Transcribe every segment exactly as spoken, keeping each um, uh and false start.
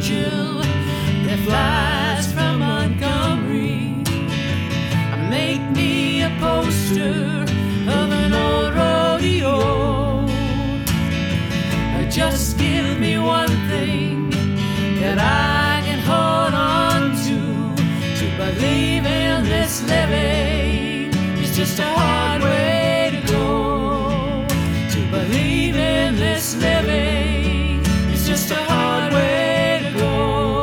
angel that flies from Montgomery. Make me a poster of an old rodeo. Just give me one thing that I can hold on to. To believe in this living is just a hard way to go. To believe in this living is just a hard way to go.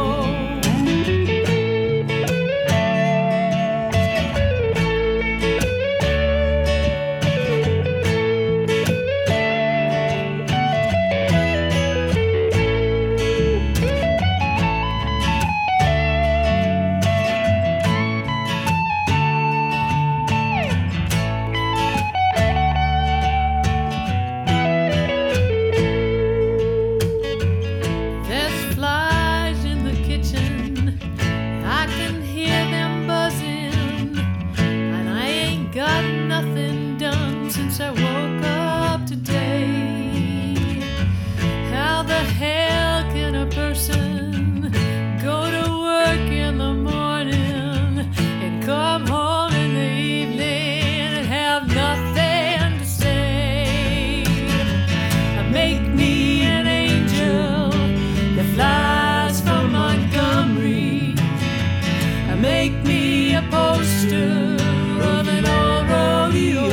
Got nothing done since I woke up today. How the hell can a person go to work in the morning and come home in the evening and have nothing to say? Make me an angel that flies from Montgomery. Make me a poster of an old rodeo.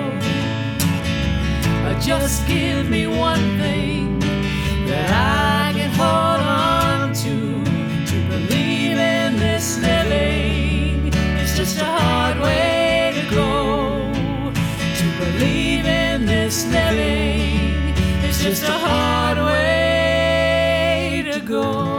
Just give me one thing that I can hold on to. To believe in this living is just a hard way to go. To believe in this living is just a hard way to go.